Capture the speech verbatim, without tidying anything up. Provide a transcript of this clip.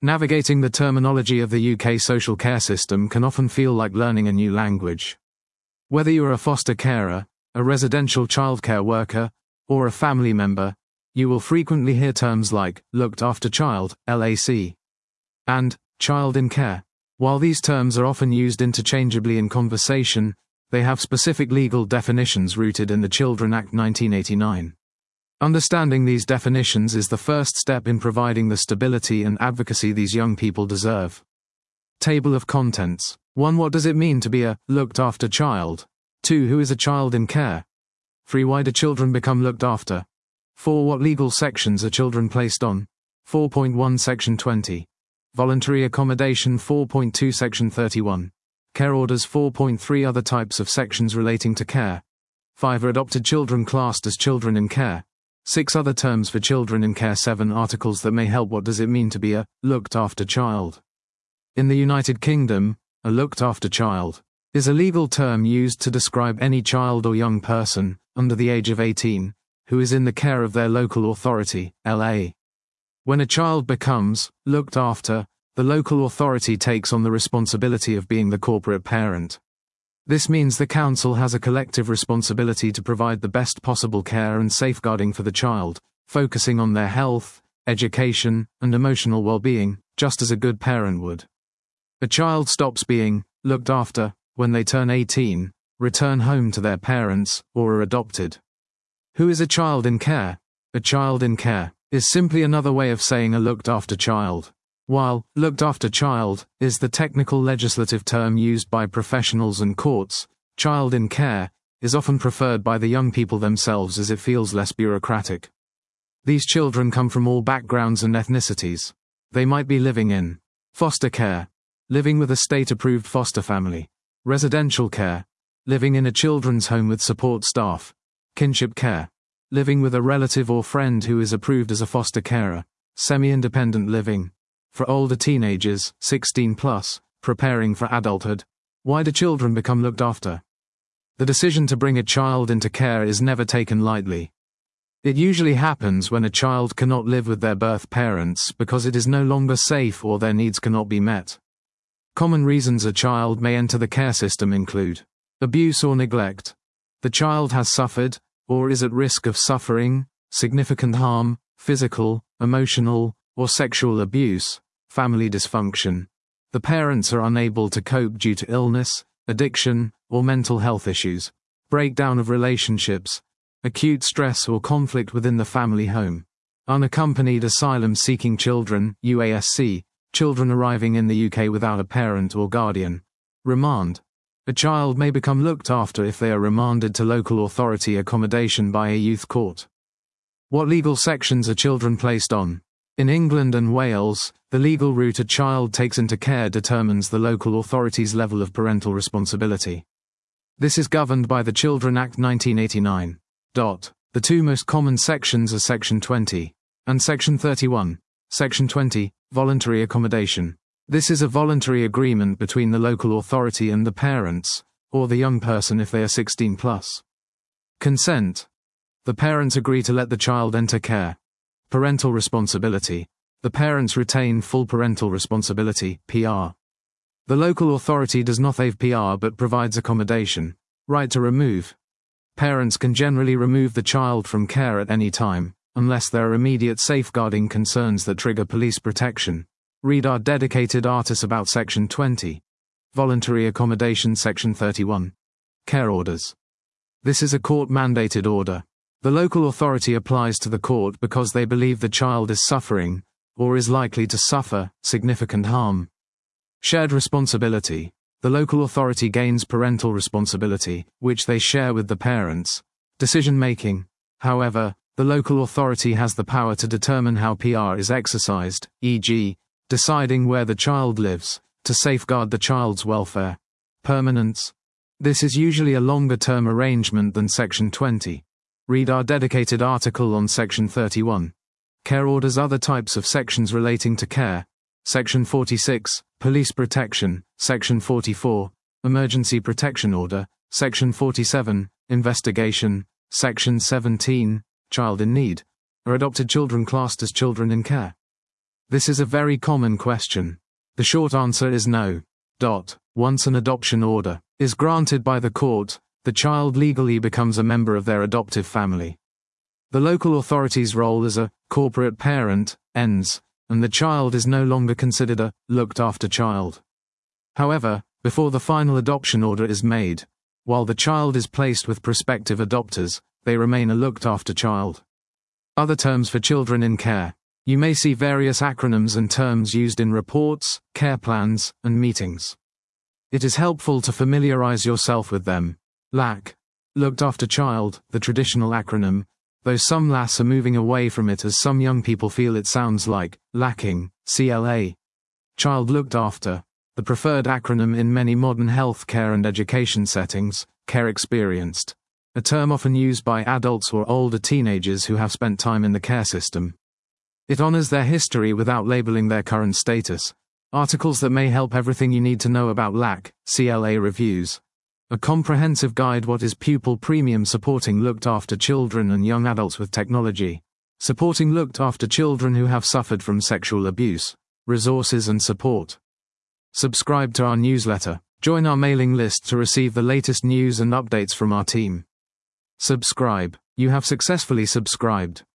Navigating the terminology of the U K social care system can often feel like learning a new language. Whether you are a foster carer, a residential childcare worker, or a family member, you will frequently hear terms like looked after child, L A C, and child in care. While these terms are often used interchangeably in conversation, they have specific legal definitions rooted in the Children Act nineteen eighty-nine. Understanding these definitions is the first step in providing the stability and advocacy these young people deserve. Table of contents. one. What does it mean to be a looked after child? two. Who is a child in care? three. Why do children become looked after? four. What legal sections are children placed on? four point one Section twenty. Voluntary accommodation four point two Section thirty-one. Care orders four point three. Other types of sections relating to care. five. Are adopted children classed as children in care? six. Other terms for children in care. seven. Articles that may help. What does it mean to be a looked after child? In the United Kingdom, a looked after child is a legal term used to describe any child or young person, under the age of eighteen, who is in the care of their local authority, L A. When a child becomes looked after, the local authority takes on the responsibility of being the corporate parent. This means the council has a collective responsibility to provide the best possible care and safeguarding for the child, focusing on their health, education, and emotional well-being, just as a good parent would. A child stops being looked after when they turn eighteen, return home to their parents, or are adopted. Who is a child in care? A child in care is simply another way of saying a looked after child. While looked after child is the technical legislative term used by professionals and courts, child in care is often preferred by the young people themselves as it feels less bureaucratic. These children come from all backgrounds and ethnicities. They might be living in foster care, living with a state-approved foster family; residential care, living in a children's home with support staff; kinship care, living with a relative or friend who is approved as a foster carer; semi-independent living, for older teenagers, sixteen plus, preparing for adulthood. Why do children become looked after? The decision to bring a child into care is never taken lightly. It usually happens when a child cannot live with their birth parents because it is no longer safe or their needs cannot be met. Common reasons a child may enter the care system include abuse or neglect. The child has suffered, or is at risk of suffering, significant harm, physical, emotional, or sexual abuse; family dysfunction. The parents are unable to cope due to illness, addiction, or mental health issues; breakdown of relationships; acute stress or conflict within the family home; unaccompanied asylum-seeking children, U A S C, children arriving in the U K without a parent or guardian; remand. A child may become looked after if they are remanded to local authority accommodation by a youth court. What legal sections are children placed on? In England and Wales, the legal route a child takes into care determines the local authority's level of parental responsibility. This is governed by the Children Act nineteen eighty-nine. The two most common sections are Section twenty and Section thirty-one. Section twenty, voluntary accommodation. This is a voluntary agreement between the local authority and the parents, or the young person if they are sixteen plus. Consent. The parents agree to let the child enter care. Parental responsibility. The parents retain full parental responsibility, P R. The local authority does not waive P R but provides accommodation. Right to remove. Parents can generally remove the child from care at any time, unless there are immediate safeguarding concerns that trigger police protection. Read our dedicated article about Section twenty. Voluntary accommodation Section thirty-one. Care orders. This is a court-mandated order. The local authority applies to the court because they believe the child is suffering, or is likely to suffer, significant harm. Shared responsibility. The local authority gains parental responsibility, which they share with the parents. Decision-making. However, the local authority has the power to determine how P R is exercised, for example, deciding where the child lives, to safeguard the child's welfare. Permanence. This is usually a longer-term arrangement than Section twenty. Read our dedicated article on Section thirty-one. Care orders. Other types of sections relating to care. Section forty-six, Police Protection; Section forty-four, Emergency Protection Order; Section forty-seven, Investigation; Section seventeen, Child in Need. Are adopted children classed as children in care? This is a very common question. The short answer is no. Dot. Once an adoption order is granted by the court, the child legally becomes a member of their adoptive family. The local authority's role as a corporate parent ends, and the child is no longer considered a looked-after child. However, before the final adoption order is made, while the child is placed with prospective adopters, they remain a looked-after child. Other terms for children in care. You may see various acronyms and terms used in reports, care plans, and meetings. It is helpful to familiarize yourself with them. L A C, looked after child, the traditional acronym, though some L A S are moving away from it as some young people feel it sounds like lacking. C L A, child looked after, the preferred acronym in many modern health care and education settings. Care experienced, a term often used by adults or older teenagers who have spent time in the care system. It honors their history without labeling their current status. Articles that may help everything you need to know about L A C. C L A reviews. A comprehensive guide. What is Pupil Premium? Supporting looked after children and young adults with technology. Supporting looked after children who have suffered from sexual abuse. Resources and support. Subscribe to our newsletter. Join our mailing list to receive the latest news and updates from our team. Subscribe. You have successfully subscribed.